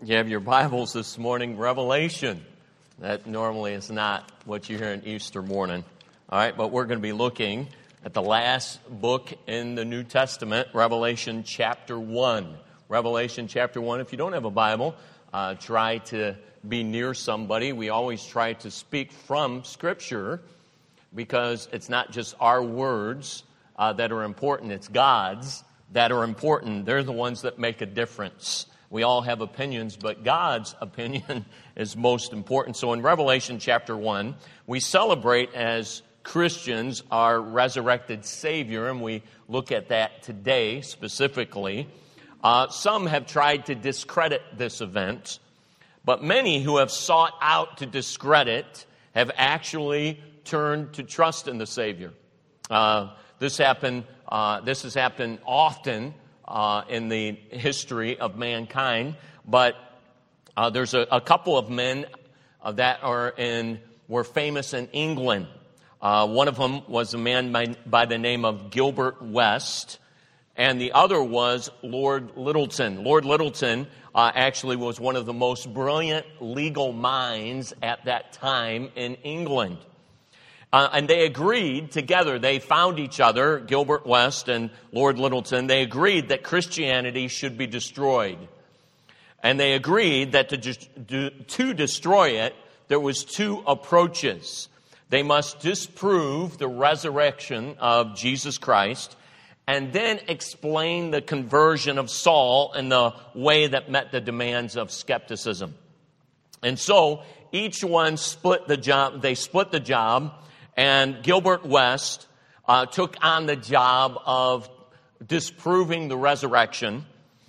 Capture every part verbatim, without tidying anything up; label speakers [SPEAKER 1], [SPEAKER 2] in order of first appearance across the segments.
[SPEAKER 1] You have your Bibles this morning, Revelation. That normally is not what you hear on Easter morning. All right, but we're going to be looking at the last book in the New Testament, Revelation chapter one. Revelation chapter one. If you don't have a Bible, uh, try to be near somebody. We always try to speak from Scripture because it's not just our words uh, that are important. It's God's that are important. They're the ones that make a difference. We all have opinions, but God's opinion is most important. So in Revelation chapter one, we celebrate as Christians our resurrected Savior, and we look at that today specifically. Uh, some have tried to discredit this event, but many who have sought out to discredit have actually turned to trust in the Savior. Uh, this happened. Uh, this has happened often Uh, in the history of mankind, but uh, there's a, a couple of men uh, that are in were famous in England. Uh, one of them was a man by, by the name of Gilbert West, and the other was Lord Lyttelton. Lord Lyttelton uh, actually was one of the most brilliant legal minds at that time in England. Uh, and they agreed together, they found each other, Gilbert West and Lord Lyttelton, they agreed that Christianity should be destroyed. And they agreed that to, to destroy it, there was two approaches. They must disprove the resurrection of Jesus Christ and then explain the conversion of Saul in the way that met the demands of skepticism. And so each one split the job, they split the job. And Gilbert West uh, took on the job of disproving the resurrection.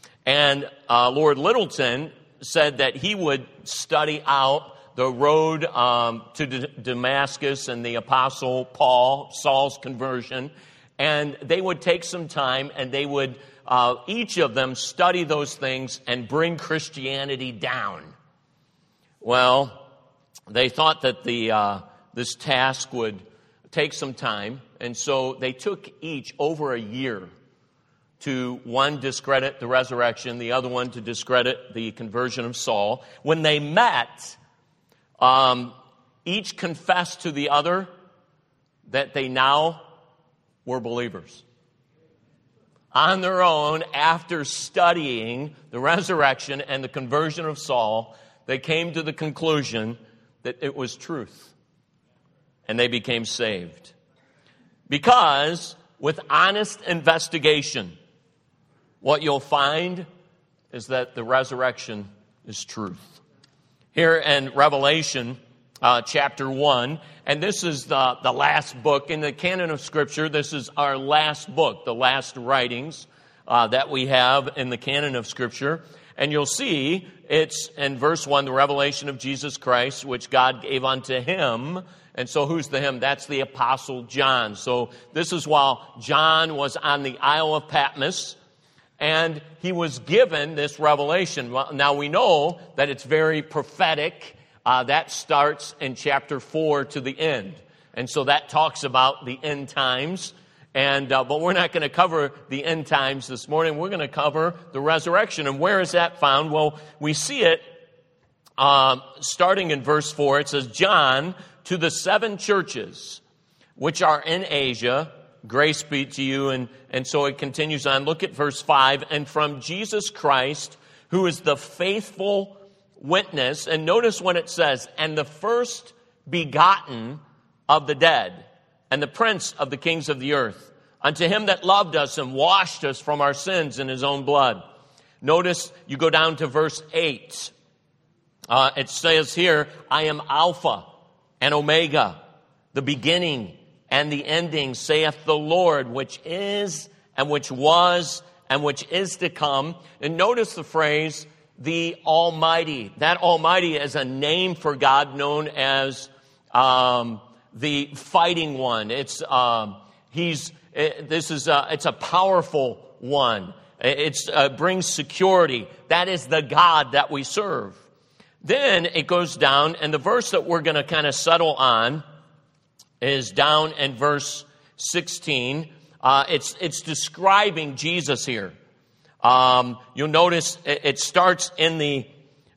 [SPEAKER 1] And uh, Lord Lyttelton said that he would study out the road um, to D- Damascus and the Apostle Paul, Saul's conversion. And they would take some time and they would, uh, each of them, study those things and bring Christianity down. Well, they thought that the... Uh, This task would take some time, and so they took each over a year to, one, discredit the resurrection, the other one to discredit the conversion of Saul. When they met, um, each confessed to the other that they now were believers. On their own, after studying the resurrection and the conversion of Saul, they came to the conclusion that it was truth. And they became saved. Because with honest investigation, what you'll find is that the resurrection is truth. Here in Revelation uh, chapter one, and this is the, the last book in the canon of Scripture. This is our last book, the last writings uh, that we have in the canon of Scripture. And you'll see it's in verse one, the revelation of Jesus Christ, which God gave unto him. And so who's the him? That's the Apostle John. So this is while John was on the Isle of Patmos, and he was given this revelation. Now we know that it's very prophetic. Uh, that starts in chapter four to the end. And so that talks about the end times. And uh, but we're not going to cover the end times this morning. We're going to cover the resurrection. And where is that found? Well, we see it uh, starting in verse four. It says, John, to the seven churches which are in Asia, grace be to you. And, and so it continues on. Look at verse five. And from Jesus Christ, who is the faithful witness. And notice what it says. And the first begotten of the dead, and the prince of the kings of the earth. Unto him that loved us and washed us from our sins in his own blood. Notice you go down to verse eight. Uh, it says here, I am Alpha and Omega, the beginning and the ending, saith the Lord, which is and which was and which is to come. And notice the phrase, the Almighty. That Almighty is a name for God known as um, the Fighting One. It's um, he's it, this is a, it's a powerful one. It uh, brings security. That is the God that we serve. Then it goes down, and the verse that we're going to kind of settle on is down in verse sixteen. Uh, it's it's describing Jesus here. Um, you'll notice it, it starts in the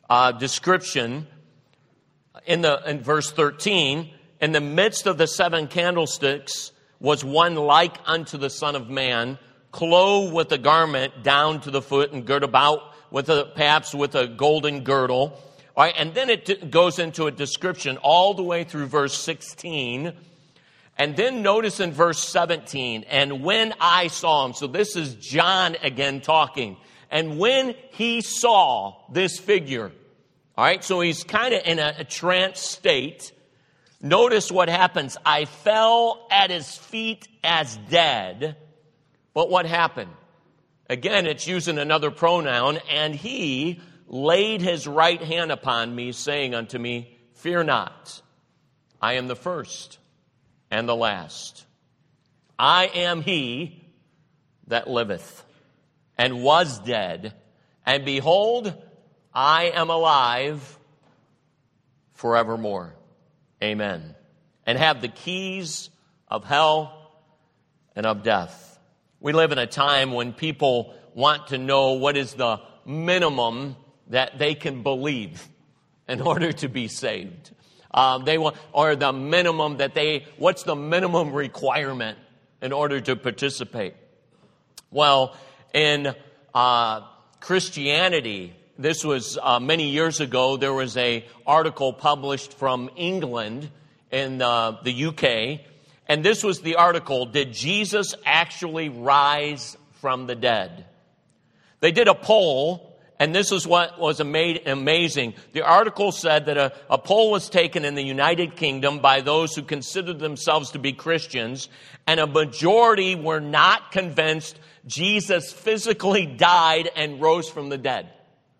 [SPEAKER 1] uh, description in the in verse thirteen. In the midst of the seven candlesticks was one like unto the Son of Man, clothed with a garment down to the foot and girt about with a, perhaps with a golden girdle. All right, and then it goes into a description all the way through verse sixteen. And then notice in verse seventeen, and when I saw him, so this is John again talking, and when he saw this figure, all right, so he's kind of in a, a trance state. Notice what happens. I fell at his feet as dead. But what happened? Again, it's using another pronoun. And he laid his right hand upon me, saying unto me, fear not. I am the first and the last. I am he that liveth and was dead. And behold, I am alive forevermore. Amen. And have the keys of hell and of death. We live in a time when people want to know what is the minimum that they can believe in order to be saved. Um, they want, or the minimum that they, what's the minimum requirement in order to participate? Well, in uh, Christianity, this was uh, many years ago. There was a article published from England in uh, the U K, and this was the article, Did Jesus Actually Rise from the Dead? They did a poll, and this is what was ama- amazing. The article said that a, a poll was taken in the United Kingdom by those who considered themselves to be Christians, and a majority were not convinced Jesus physically died and rose from the dead.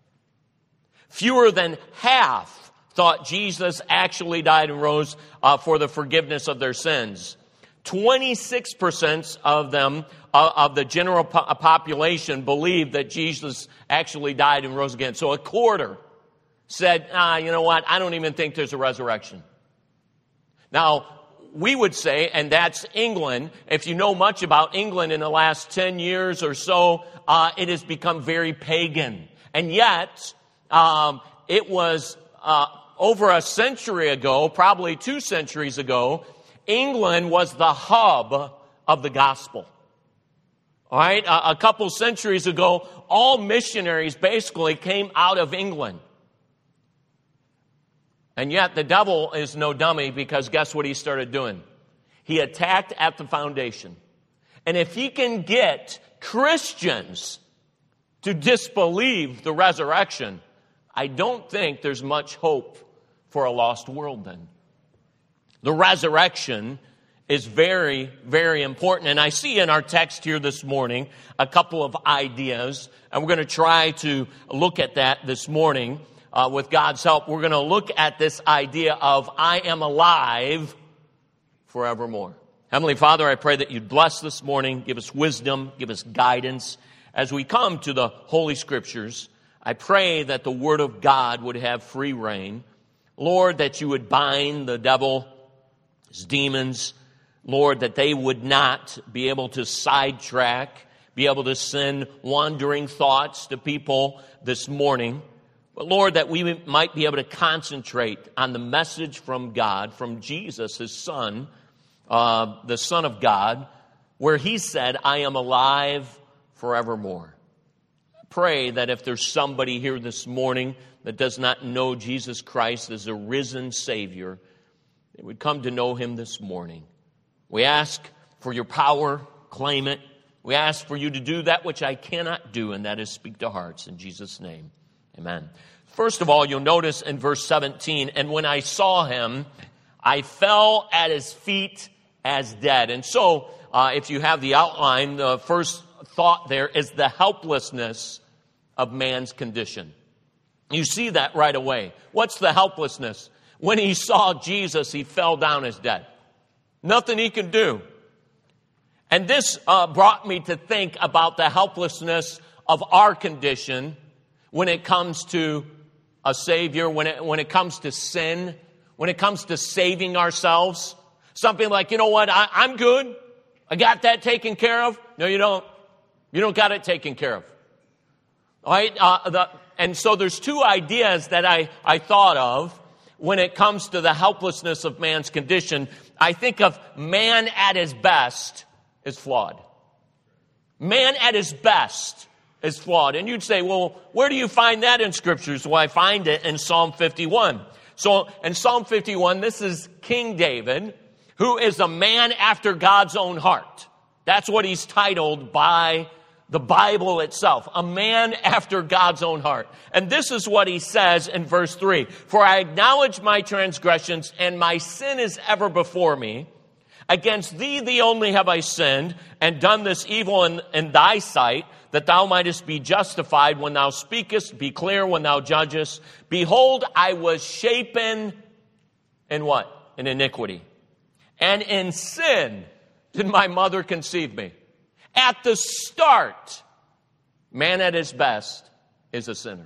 [SPEAKER 1] Fewer than half thought Jesus actually died and rose uh, for the forgiveness of their sins. twenty-six percent of them, uh, of the general po- population, believed that Jesus actually died and rose again. So a quarter said, ah, you know what, I don't even think there's a resurrection. Now, we would say, and that's England, if you know much about England in the last ten years or so, uh, it has become very pagan. And yet, Um, it was uh, over a century ago, probably two centuries ago, England was the hub of the gospel. All right, a, a couple centuries ago, all missionaries basically came out of England. And yet the devil is no dummy, because guess what he started doing? He attacked at the foundation. And if he can get Christians to disbelieve the resurrection, I don't think there's much hope for a lost world then. The resurrection is very, very important. And I see in our text here this morning a couple of ideas, and we're going to try to look at that this morning uh, with God's help. We're going to look at this idea of I am alive forevermore. Heavenly Father, I pray that you'd bless this morning, give us wisdom, give us guidance as we come to the Holy Scriptures. I pray that the Word of God would have free reign. Lord, that you would bind the devil, his demons. Lord, that they would not be able to sidetrack, be able to send wandering thoughts to people this morning. But Lord, that we might be able to concentrate on the message from God, from Jesus, his Son, uh, the Son of God, where he said, I am alive forevermore. Pray that if there's somebody here this morning that does not know Jesus Christ as a risen Savior, they would come to know him this morning. We ask for your power, claim it. We ask for you to do that which I cannot do, and that is speak to hearts. In Jesus' name, amen. First of all, you'll notice in verse seventeen, and when I saw him, I fell at his feet as dead. And so, uh, if you have the outline, the first thought there is the helplessness of man's condition. You see that right away. What's the helplessness? When he saw Jesus, he fell down as dead. Nothing he could do. And this uh, brought me to think about the helplessness of our condition when it comes to a Savior, when it, when it comes to sin, when it comes to saving ourselves. Something like, you know what, I, I'm good. I got that taken care of. No, you don't. You don't got it taken care of. All right? Uh, the, and so there's two ideas that I, I thought of when it comes to the helplessness of man's condition. I think of man at his best is flawed. Man at his best is flawed. And you'd say, well, where do you find that in Scriptures? Well, I find it in Psalm fifty-one. So in Psalm fifty-one, this is King David, who is a man after God's own heart. That's what he's titled by the Bible itself, a man after God's own heart. And this is what he says in verse three. For I acknowledge my transgressions, and my sin is ever before me. Against thee, thee only have I sinned, and done this evil in, in thy sight, that thou mightest be justified when thou speakest, be clear when thou judgest. Behold, I was shapen in what? In iniquity. And in sin did my mother conceive me. At the start, man at his best is a sinner.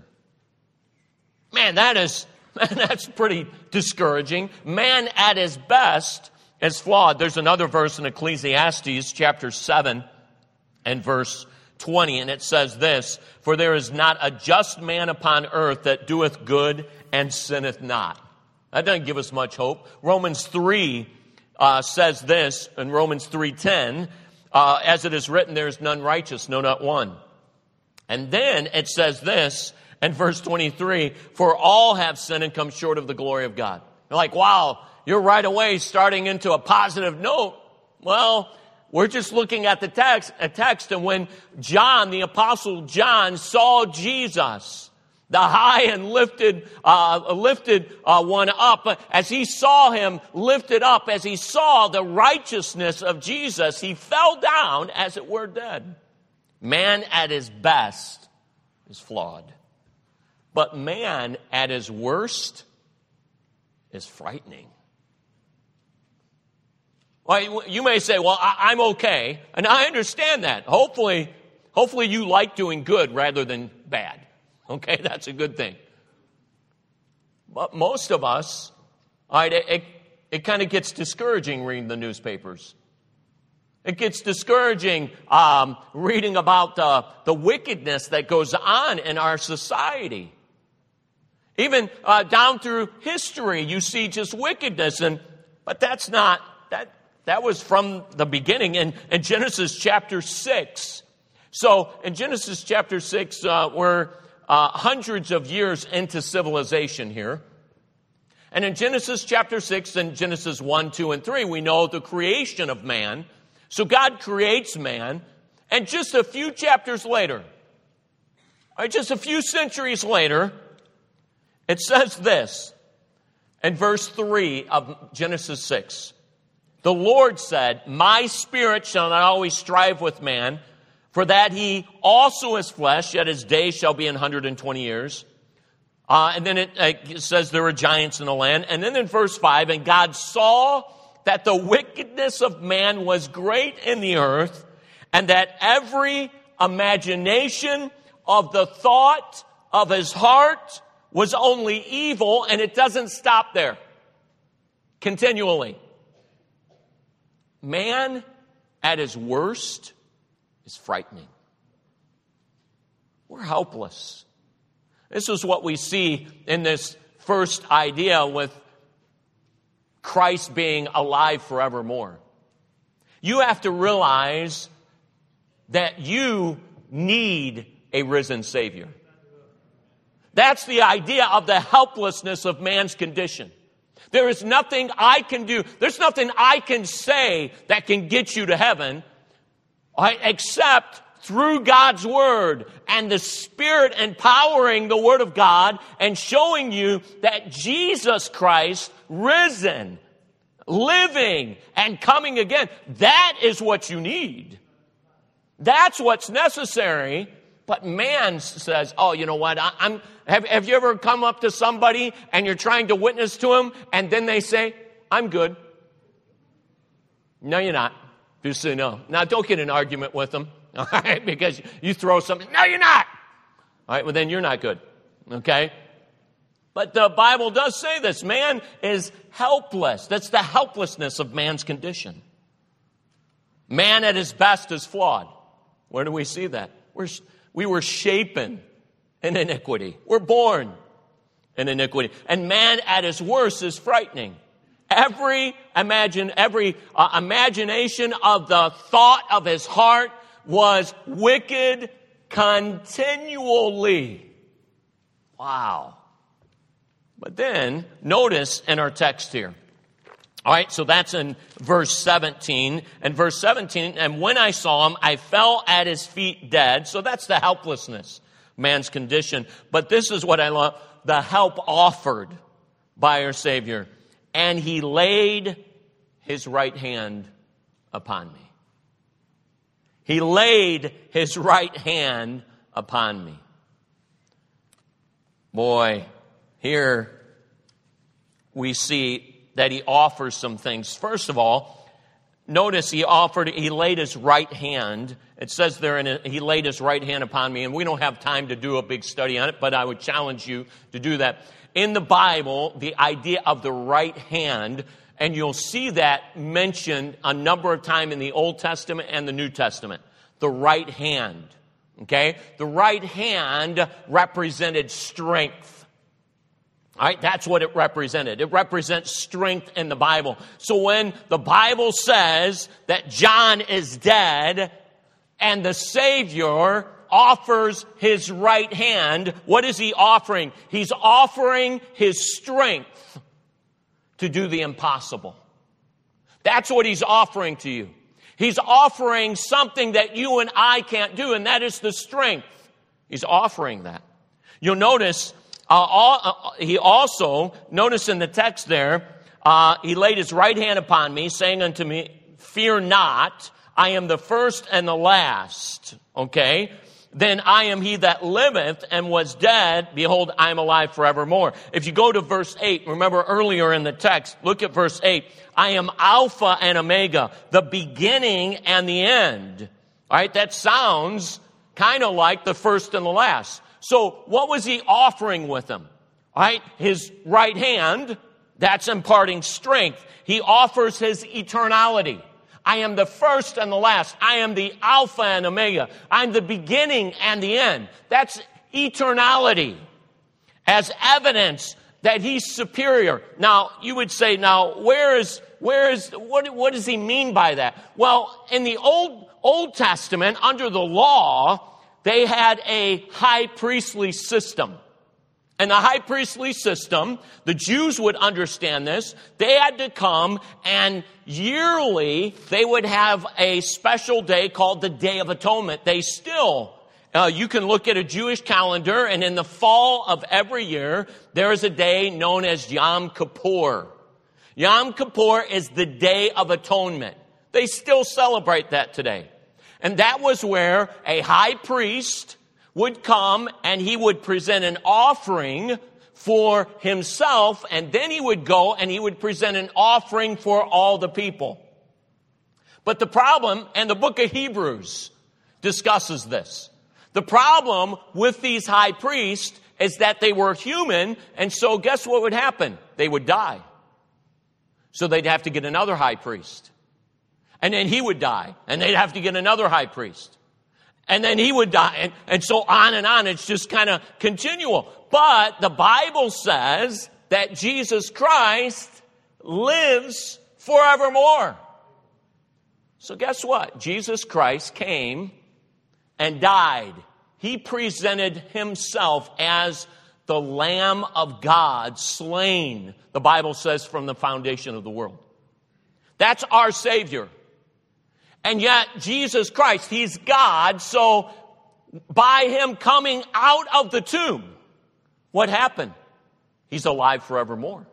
[SPEAKER 1] Man, that is, man, that's pretty discouraging. Man at his best is flawed. There's another verse in Ecclesiastes chapter seven and verse twenty, and it says this, for there is not a just man upon earth that doeth good and sinneth not. That doesn't give us much hope. Romans three uh, says this in Romans three ten, uh, as it is written, there is none righteous, no, not one. And then it says this in verse twenty-three, for all have sinned and come short of the glory of God. You're like, wow, you're right away starting into a positive note. Well, we're just looking at the text, a text, and when John, the Apostle John, saw Jesus, the high and lifted, uh, lifted uh, one up, as he saw him lifted up, as he saw the righteousness of Jesus, he fell down as it were dead. Man at his best is flawed, but man at his worst is frightening. Well, you may say, well, I'm okay, and I understand that. Hopefully, hopefully you like doing good rather than bad. Okay, that's a good thing. But most of us, all right, it, it, it kind of gets discouraging reading the newspapers. It gets discouraging um, reading about the, the wickedness that goes on in our society. Even uh, down through history, you see just wickedness, and but that's not that. That was from the beginning in, in Genesis chapter six. So in Genesis chapter six, uh, we're uh, hundreds of years into civilization here. And in Genesis chapter six and Genesis one, two, and three, we know the creation of man. So God creates man, and just a few chapters later, or just a few centuries later, it says this in verse three of Genesis six. The Lord said, my spirit shall not always strive with man, for that he also is flesh, yet his days shall be an hundred and twenty years. Uh, and then it, uh, it says there were giants in the land. And then in verse five, and God saw that the wickedness of man was great in the earth, and that every imagination of the thought of his heart was only evil, and it doesn't stop there. Continually. Man at his worst is frightening. We're helpless. This is what we see in this first idea with Christ being alive forevermore. You have to realize that you need a risen Savior. That's the idea of the helplessness of man's condition. There is nothing I can do. There's nothing I can say that can get you to heaven, right, except through God's Word and the Spirit empowering the Word of God and showing you that Jesus Christ, risen, living, and coming again, that is what you need. That's what's necessary. But man says, oh, you know what, I, I'm, have, have you ever come up to somebody and you're trying to witness to them and then they say, I'm good. No, you're not. Just say no. Now, don't get in an argument with them, all right, because you throw something. No, you're not. All right, well, then you're not good, okay? But the Bible does say this. Man is helpless. That's the helplessness of man's condition. Man at his best is flawed. Where do we see that? We're We were shapen in iniquity. We're born in iniquity. And man at his worst is frightening. Every imagine, every uh, imagination of the thought of his heart was wicked continually. Wow. But then, notice in our text here. All right, so that's in verse seventeen. And verse seventeen, and when I saw him, I fell at his feet dead. So that's the helplessness, man's condition. But this is what I love, the help offered by our Savior. And he laid his right hand upon me. He laid his right hand upon me. Boy, here we see that he offers some things. First of all, notice he offered, he laid his right hand. It says there, in it, he laid his right hand upon me. And we don't have time to do a big study on it, but I would challenge you to do that. In the Bible, the idea of the right hand, and you'll see that mentioned a number of times in the Old Testament and the New Testament. The right hand. Okay? The right hand represented strength. All right, that's what it represented. It represents strength in the Bible. So when the Bible says that John is dead and the Savior offers his right hand, what is he offering? He's offering his strength to do the impossible. That's what he's offering to you. He's offering something that you and I can't do, and that is the strength. He's offering that. You'll notice Uh, all, uh, he also, notice in the text there, uh, he laid his right hand upon me, saying unto me, fear not, I am the first and the last. Okay? Then I am he that liveth and was dead. Behold, I am alive forevermore. If you go to verse eight, remember earlier in the text, look at verse eight. I am Alpha and Omega, the beginning and the end. All right? That sounds kind of like the first and the last. So what was he offering with him? All right, his right hand, that's imparting strength. He offers his eternality. I am the first and the last. I am the Alpha and Omega. I'm the beginning and the end. That's eternality as evidence that he's superior. Now, you would say, now, where is, where is, what, what does he mean by that? Well, in the Old, Old Testament, under the law, they had a high priestly system. And the high priestly system, the Jews would understand this. They had to come and yearly they would have a special day called the Day of Atonement. They still, uh, you can look at a Jewish calendar, and in the fall of every year, there is a day known as Yom Kippur. Yom Kippur is the Day of Atonement. They still celebrate that today. And that was where a high priest would come and he would present an offering for himself, and then he would go and he would present an offering for all the people. But the problem, and the book of Hebrews discusses this, the problem with these high priests is that they were human, and so guess what would happen? They would die. So they'd have to get another high priest. And then he would die, and they'd have to get another high priest. And then he would die, and, and so on and on. It's just kind of continual. But the Bible says that Jesus Christ lives forevermore. So guess what? Jesus Christ came and died. He presented himself as the Lamb of God, slain, the Bible says, from the foundation of the world. That's our Savior. And yet, Jesus Christ, he's God, so by him coming out of the tomb, what happened? He's alive forevermore.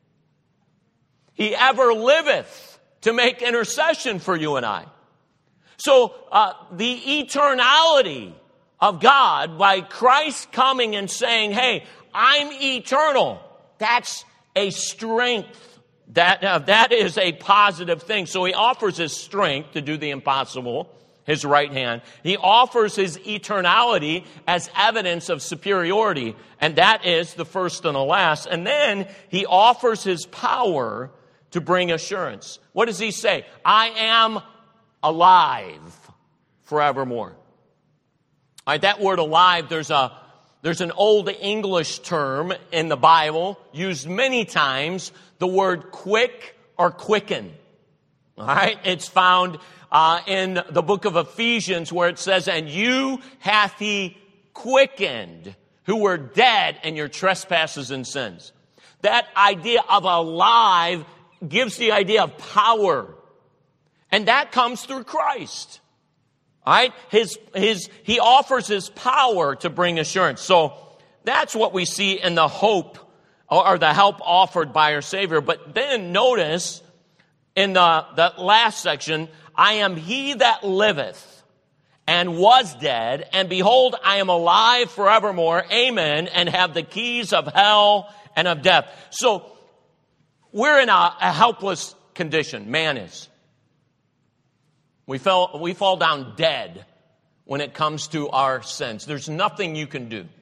[SPEAKER 1] He ever liveth to make intercession for you and I. So, uh, the eternality of God, by Christ coming and saying, hey, I'm eternal, that's a strength. That, uh, that is a positive thing. So he offers his strength to do the impossible, his right hand. He offers his eternality as evidence of superiority, and that is the first and the last. And then he offers his power to bring assurance. What does he say? I am alive forevermore. All right, that word alive, there's a There's an old English term in the Bible used many times, the word quick or quicken. All right? It's found uh, in the book of Ephesians where it says, and you hath he quickened who were dead in your trespasses and sins. That idea of alive gives the idea of power. And that comes through Christ. All right? His, his, he offers his power to bring assurance. So that's what we see in the hope or the help offered by our Savior. But then notice in the, the last section, I am he that liveth and was dead, and behold, I am alive forevermore, amen, and have the keys of hell and of death. So we're in a, a helpless condition, man is. We fell, we fall down dead when it comes to our sins. There's nothing you can do.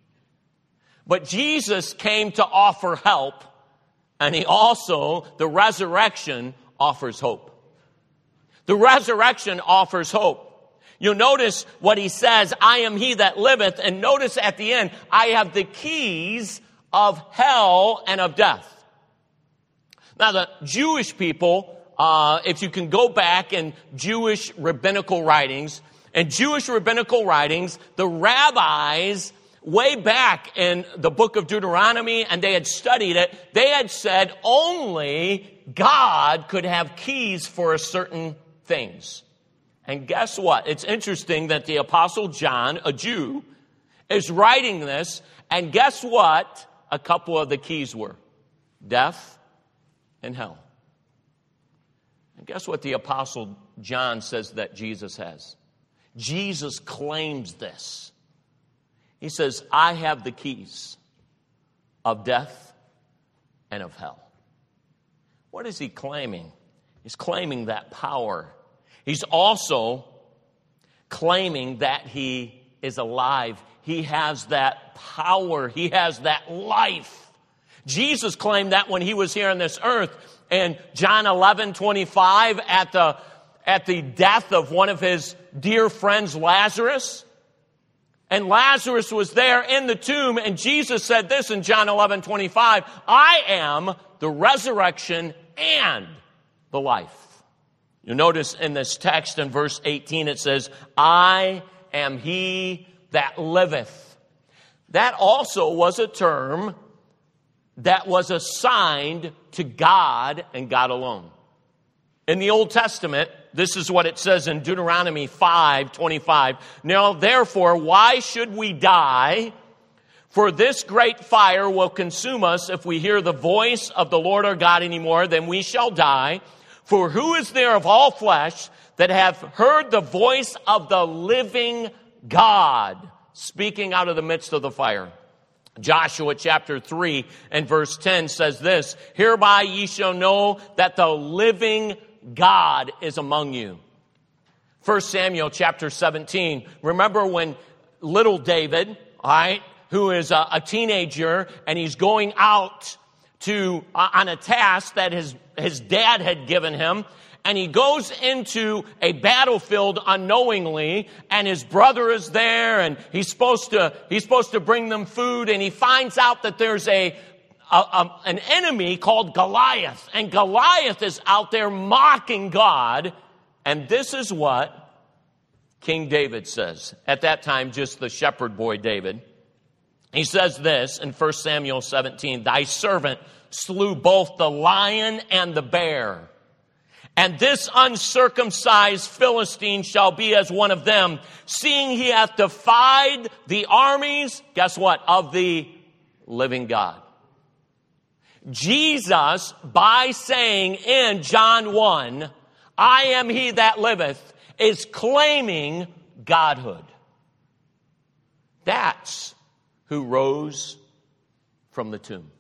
[SPEAKER 1] But Jesus came to offer help, and he also, the resurrection, offers hope. The resurrection offers hope. You'll notice what he says, I am he that liveth, and notice at the end, I have the keys of hell and of death. Now the Jewish people, Uh, if you can go back in Jewish rabbinical writings, in Jewish rabbinical writings, the rabbis, way back in the book of Deuteronomy, and they had studied it, they had said only God could have keys for certain things. And guess what? It's interesting that the Apostle John, a Jew, is writing this, and guess what a couple of the keys were? Death and hell. And guess what the Apostle John says that Jesus has? Jesus claims this. He says, I have the keys of death and of hell. What is he claiming? He's claiming that power. He's also claiming that he is alive. He has that power. He has that life. Jesus claimed that when he was here on this earth. In John eleven twenty-five, at the, at the death of one of his dear friends, Lazarus. And Lazarus was there in the tomb, and Jesus said this in John eleven twenty-five, I am the resurrection and the life. You notice in this text in verse eighteen, it says, I am he that liveth. That also was a term that was assigned to God and God alone. In the Old Testament, this is what it says in Deuteronomy five twenty-five. Now, therefore, why should we die? For this great fire will consume us. If we hear the voice of the Lord our God anymore, then we shall die. For who is there of all flesh that hath heard the voice of the living God speaking out of the midst of the fire? Joshua chapter three and verse ten says this, hereby ye shall know that the living God is among you. First Samuel chapter seventeen. Remember when little David, all right, who is a, a teenager, and he's going out to uh, on a task that his his dad had given him. And he goes into a battlefield unknowingly, and his brother is there, and he's supposed to he's supposed to bring them food, and he finds out that there's a, a, a an enemy called Goliath, and Goliath is out there mocking God, and this is what King David says. At that time, just the shepherd boy David. He says this in First Samuel seventeen, thy servant slew both the lion and the bear. And this uncircumcised Philistine shall be as one of them, seeing he hath defied the armies, guess what, of the living God. Jesus, by saying in John one, I am he that liveth, is claiming Godhood. That's who rose from the tomb.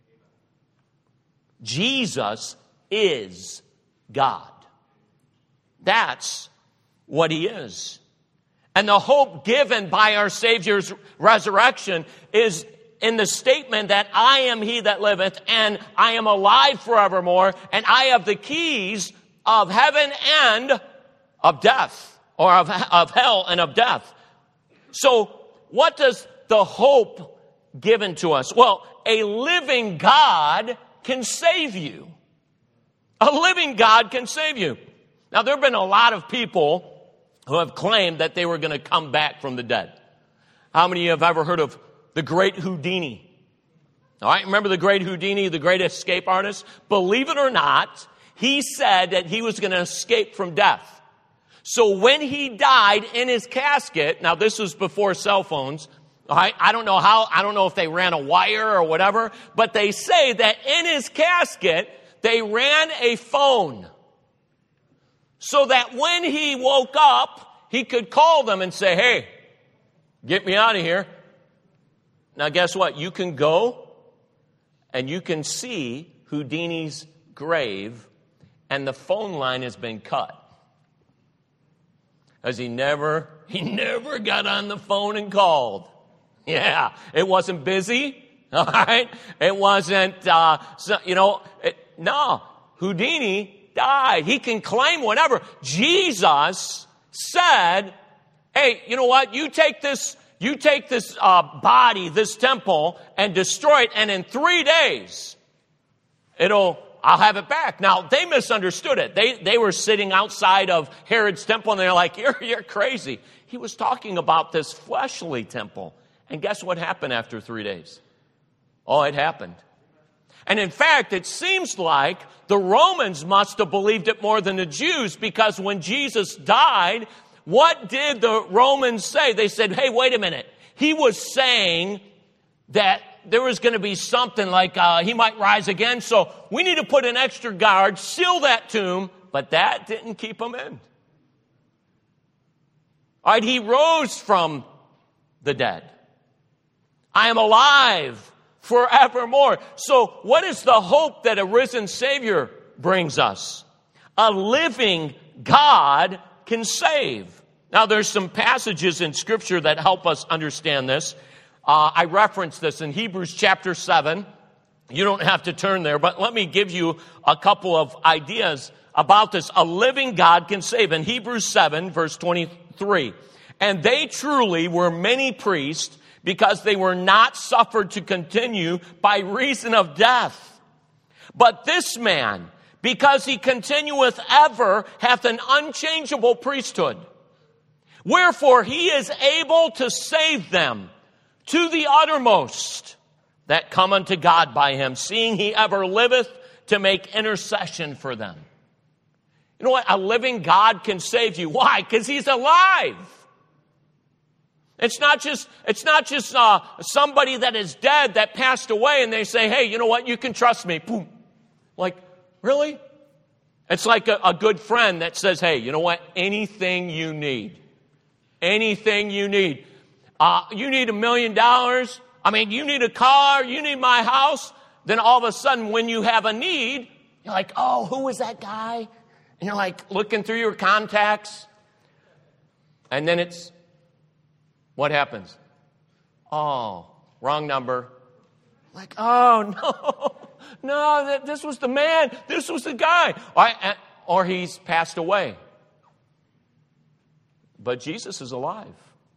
[SPEAKER 1] Jesus is God. That's what he is. And the hope given by our Savior's resurrection is in the statement that I am he that liveth, and I am alive forevermore, and I have the keys of heaven and of death, or of, of hell and of death. So what does the hope given to us? Well, a living God can save you. A living God can save you. Now, there have been a lot of people who have claimed that they were going to come back from the dead. How many of you have ever heard of the great Houdini? All right, remember the great Houdini, the great escape artist? Believe it or not, he said that he was going to escape from death. So when he died in his casket, now this was before cell phones, all right, I don't know how, I don't know if they ran a wire or whatever, but they say that in his casket, they ran a phone so that when he woke up, he could call them and say, hey, get me out of here. Now guess what? You can go and you can see Houdini's grave, and the phone line has been cut. As he never, he never got on the phone and called. Yeah, it wasn't busy, all right? It wasn't, uh, so, you know, it, no, Houdini died. He can claim whatever. Jesus said, hey, you know what? You take this, you take this uh, body, this temple, and destroy it, and in three days, it'll, I'll have it back. Now, they misunderstood it. They they were sitting outside of Herod's temple, and they're like, you're, you're crazy. He was talking about this fleshly temple. And guess what happened after three days? Oh, it happened. And in fact, it seems like the Romans must have believed it more than the Jews, because when Jesus died, what did the Romans say? They said, hey, wait a minute. He was saying that there was going to be something like uh, he might rise again, so we need to put an extra guard, seal that tomb, but that didn't keep him in. All right, he rose from the dead. I am alive forevermore. So what is the hope that a risen Savior brings us? A living God can save. Now, there's some passages in Scripture that help us understand this. Uh, I referenced this in Hebrews chapter seven. You don't have to turn there, but let me give you a couple of ideas about this. A living God can save. In Hebrews seven, verse twenty-three, and they truly were many priests, because they were not suffered to continue by reason of death. But this man, because he continueth ever, hath an unchangeable priesthood. Wherefore he is able to save them to the uttermost that come unto God by him, seeing he ever liveth to make intercession for them. You know what? A living God can save you. Why? Because he's alive. It's not just, it's not just uh, somebody that is dead that passed away and they say, hey, you know what? You can trust me. Boom. Like, really? It's like a, a good friend that says, hey, you know what? Anything you need. Anything you need. Uh, you need a million dollars. I mean, you need a car. You need my house. Then all of a sudden, when you have a need, you're like, oh, who was that guy? And you're like looking through your contacts. And then it's, what happens? Oh, wrong number. Like, oh, no, no, this was the man. This was the guy. Or, or he's passed away. But Jesus is alive.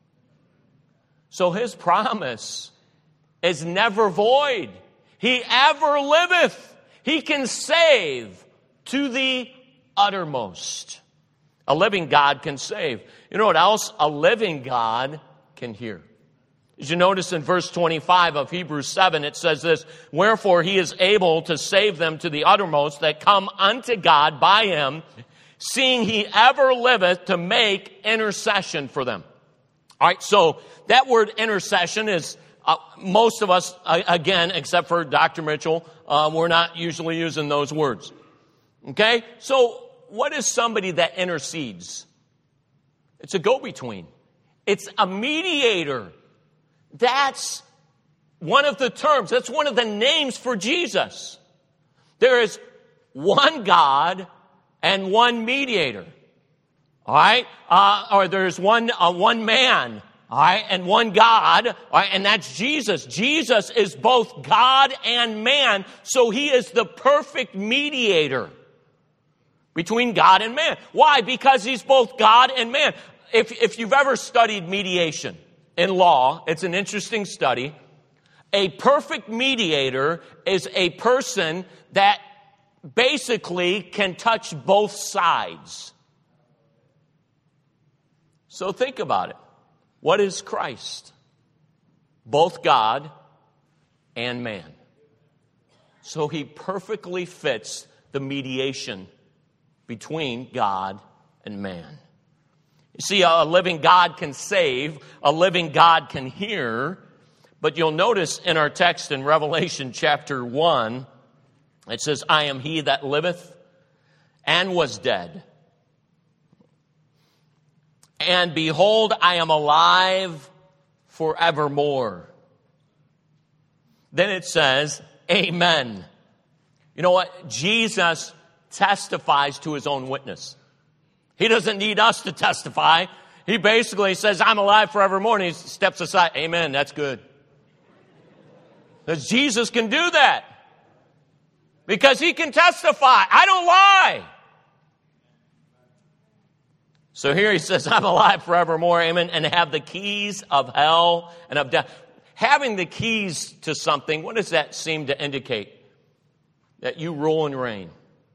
[SPEAKER 1] So his promise is never void. He ever liveth. He can save to the uttermost. A living God can save. You know what else? A living God can hear. As you notice in verse twenty-five of Hebrews seven, it says this, wherefore he is able to save them to the uttermost that come unto God by him, seeing he ever liveth to make intercession for them. All right, so that word intercession is, uh, most of us, uh, again, except for Doctor Mitchell, uh, we're not usually using those words. Okay, so what is somebody that intercedes? It's a go-between. It's a mediator. That's one of the terms. That's one of the names for Jesus. There is one God and one mediator. All right? Uh, or there's one uh, one man, all right, and one God, all right, and that's Jesus. Jesus is both God and man, so he is the perfect mediator between God and man. Why? Because he's both God and man. If if you've ever studied mediation in law, it's an interesting study. A perfect mediator is a person that basically can touch both sides. So think about it. What is Christ? Both God and man. So he perfectly fits the mediation between God and man. You see, a living God can save, a living God can hear, but you'll notice in our text in Revelation chapter one, it says, I am he that liveth and was dead. And behold, I am alive forevermore. Then it says, Amen. You know what? Jesus testifies to his own witness. He doesn't need us to testify. He basically says, I'm alive forevermore, and he steps aside. Amen, that's good. Because Jesus can do that. Because he can testify. I don't lie. So here he says, I'm alive forevermore, amen, and have the keys of hell and of death. Having the keys to something, what does that seem to indicate? That you rule and reign.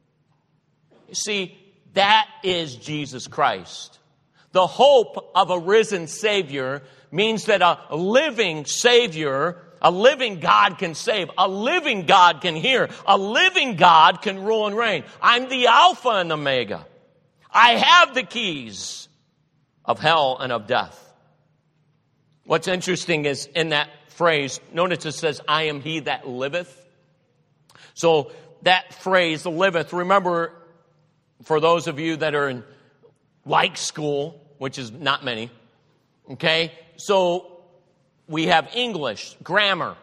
[SPEAKER 1] You see, that is Jesus Christ. The hope of a risen Savior means that a living Savior, a living God can save, a living God can hear, a living God can rule and reign. I'm the Alpha and Omega. I have the keys of hell and of death. What's interesting is in that phrase, notice it says, I am he that liveth. So that phrase, liveth, remember, for those of you that are in like school, which is not many, okay? So we have English, grammar.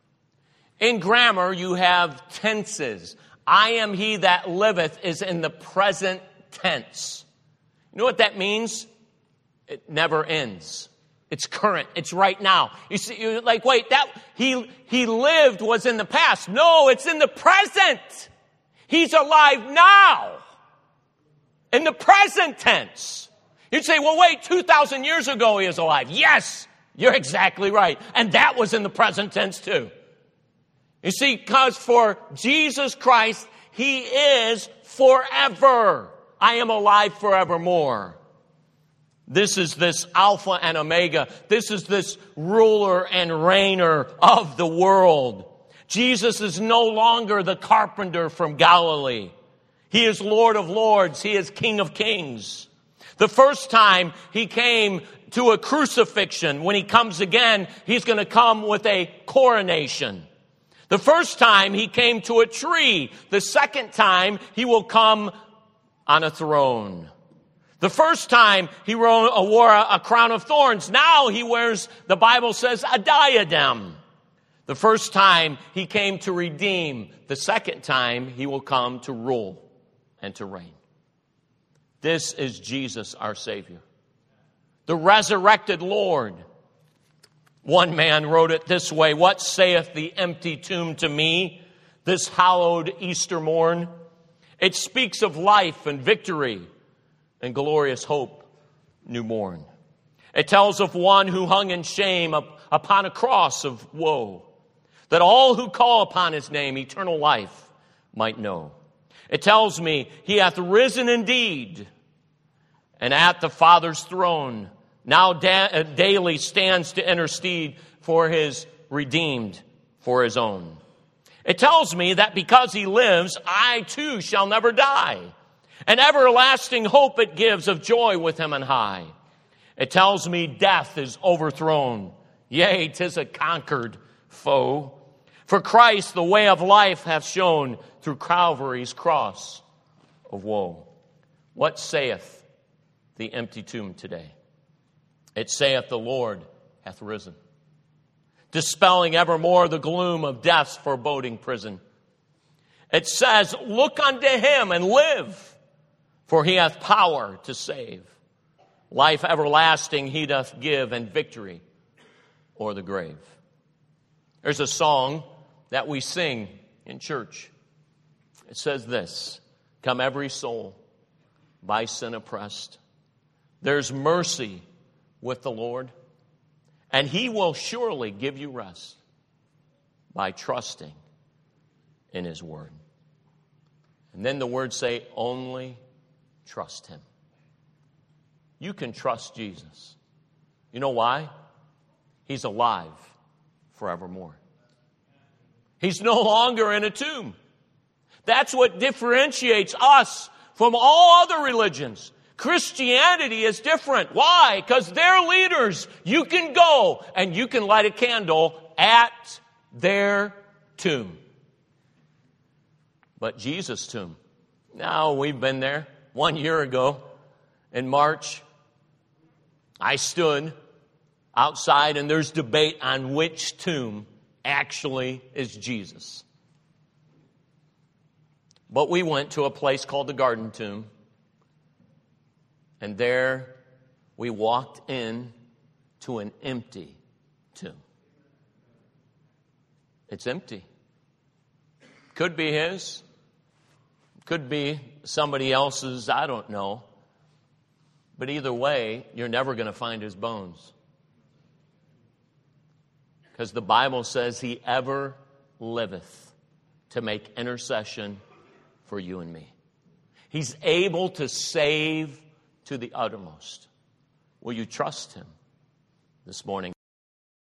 [SPEAKER 1] In grammar, you have tenses. I am he that liveth is in the present tense. You know what that means? It never ends. It's current. It's right now. You see, you're like, wait, that he he lived was in the past. No, it's in the present. He's alive now. In the present tense. You'd say, well, wait, two thousand years ago he was alive. Yes, you're exactly right. And that was in the present tense too. You see, because for Jesus Christ, he is forever. I am alive forevermore. This is this Alpha and Omega. This is this ruler and reigner of the world. Jesus is no longer the carpenter from Galilee. He is Lord of lords. He is King of kings. The first time he came to a crucifixion, when he comes again, he's going to come with a coronation. The first time he came to a tree. The second time he will come on a throne. The first time he wore a crown of thorns. Now he wears, the Bible says, a diadem. The first time he came to redeem. The second time he will come to rule and to reign. This is Jesus, our Savior. The resurrected Lord. One man wrote it this way, what saith the empty tomb to me this hallowed Easter morn? It speaks of life and victory and glorious hope newborn. It tells of one who hung in shame upon a cross of woe, that all who call upon his name eternal life might know. It tells me he hath risen indeed, and at the Father's throne now da- daily stands to intercede for his redeemed, for his own. It tells me that because he lives, I too shall never die. An everlasting hope it gives of joy with him on high. It tells me death is overthrown. Yea, 'tis a conquered foe. For Christ the way of life hath shown through Calvary's cross of woe. What saith the empty tomb today? It saith the Lord hath risen, dispelling evermore the gloom of death's foreboding prison. It says, look unto him and live, for he hath power to save. Life everlasting he doth give, and victory o'er the grave. There's a song that we sing in church. It says this, come every soul by sin oppressed. There's mercy with the Lord, And he will surely give you rest by trusting in his word. And then the words say, only trust him. You can trust Jesus. You know why? He's alive forevermore. He's no longer in a tomb. That's what differentiates us from all other religions. Christianity is different. Why? Because their leaders, you can go and you can light a candle at their tomb. But Jesus' tomb, now we've been there. One year ago in March, I stood outside and there's debate on which tomb actually is Jesus. But we went to a place called the Garden Tomb. And there we walked in to an empty tomb. It's empty. Could be his. Could be somebody else's. I don't know. But either way, you're never going to find his bones. Because the Bible says he ever liveth to make intercession for you and me. He's able to save to the uttermost. Will you trust him this morning?